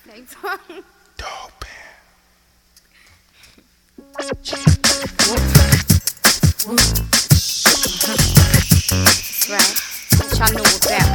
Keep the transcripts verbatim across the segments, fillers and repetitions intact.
Next one. Dope. That's right. What y'all know about?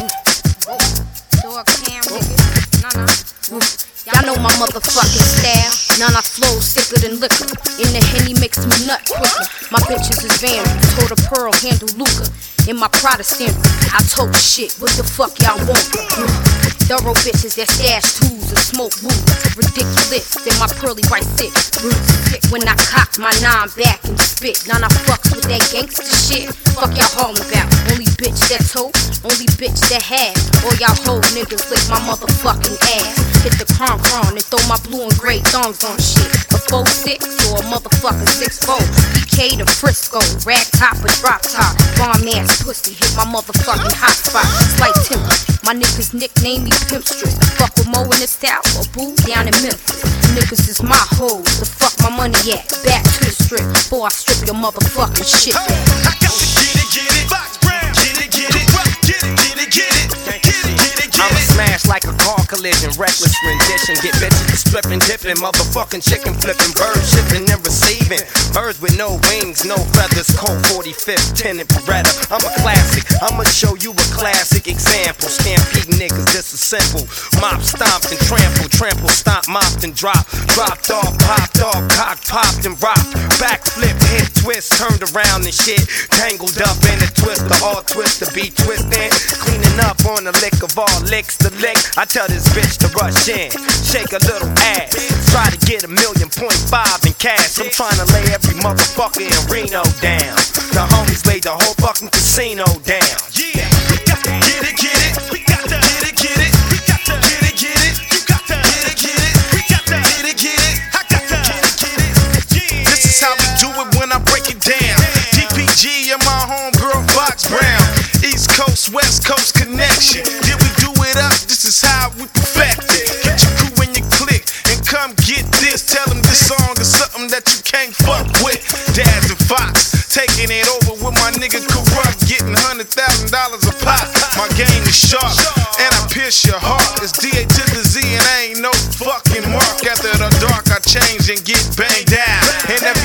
Dog cam niggas. Nah, nah. Y'all know my motherfucking style. None I flow sicker than liquor. In the Henny makes me nut quicker. My bitches is vandals. Told a pearl, handle Luca. In my Protestant, I told shit. What the fuck y'all want? Thorough bitches that stash tools and smoke roots. Ridiculous in my pearly white thick. When I cock my nine back and spit. None I fucks with that gangster shit. Fuck y'all hauling about. Only bitch that tote. Only bitch that have. All y'all hoe niggas lick my motherfucking ass. Hit the cron cron and throw my blue and gray thongs on shit. A four six or a motherfucking six four. B K to Frisco. Rag top or drop top. Bomb ass pussy. Hit my motherfucking hot spot. Slight timber. My niggas nickname me Pimpstress. Fuck with Mo in the South or Boo down in Memphis. Niggas is my hoes. The fuck my money at? Back to the strip. Before I strip your motherfucking shit back. I got to get it, get it. Fox Brown. Get it, get it. Get it, get it, get it. Get it, get it, get it. I'ma smash like a car collision, reckless rendition. Get bitches to stripping, dipping, motherfucking chicken flipping, bird shipping and receiving. Birds with no wings, no feathers, Colt forty-fifth, tenant Beretta. I'm a classic, I'ma show you a classic example. Stampede niggas, this is simple. Mop stomped and trampled, trampled, stomp, mopped and dropped. Dropped off, popped off, cock popped and rocked. Backflip, hit, twist, turned around and shit. Tangled up in a twister, all twist to be twisting. Cleaning up on the lick of all licks to lick. I tell this bitch to rush in, shake a little ass. Try to get a million point five in cash. I'm trying to lay every motherfucker in Reno down. The homies laid the whole fucking casino down. Yeah, we got to get it, get it. We got to get it, get it. We got to get it, get it. You got to get it, get it. We got to get it, get it. I got to get it, get it. Yeah. This is how we do it when I break it down. D P G and my homegirl Fox Brown. East Coast, West Coast connection. Did we do it up? This is how we perfect it. Get your crew and your click and come get this. Tell them this song is something that you can't fuck with. Daz and Fox taking it over with my nigga Corrupt, getting one hundred thousand dollars a pop. My game is sharp and I pierce your heart. It's D A to the Z and I ain't no fucking mark. After the dark I change and get banged down. And